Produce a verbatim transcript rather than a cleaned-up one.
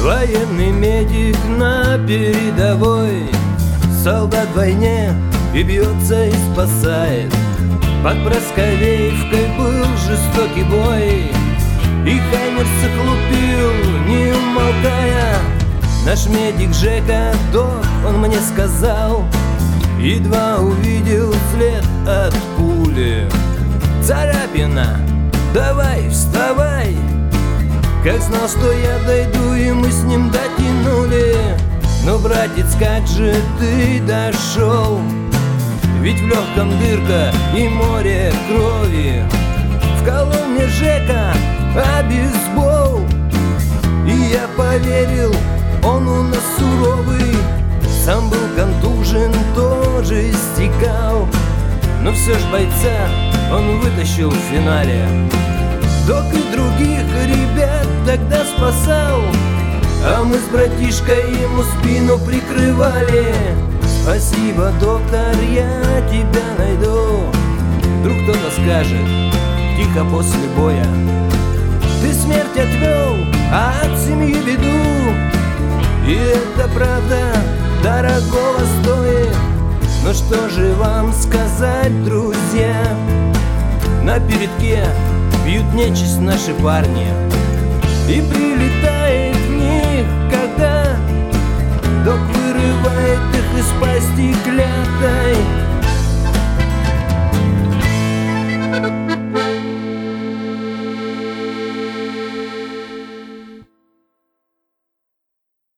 Военный медик на передовой, солдат в войне и бьется, и спасает. Под Просковеевкой был жестокий бой, и Хаймерс лупил, не умолкая. Наш медик Жека, док, он мне сказал, едва увидел след от пули: царапина, давай, вставай. Как знал, что я дойду, и мы с ним дотянули. Но, братец, как же ты дошел? Ведь в легком дырка и море крови. Вколол мне Жека обезбол, и я поверил, он у нас суровый. Сам был контужен, тоже истекал, но все ж бойца он вытащил в финале. Док и других ребят тогда спасал, а мы с братишкой ему спину прикрывали. Спасибо, доктор, я тебя найду. Вдруг кто-то скажет тихо после боя: ты смерть отвел, а от семьи беду. И это правда дорогого стоит. Но что же вам сказать, друзья? На передке бьют нечисть наши парни, и прилетает в них, когда док вырывает их из пасти клятой.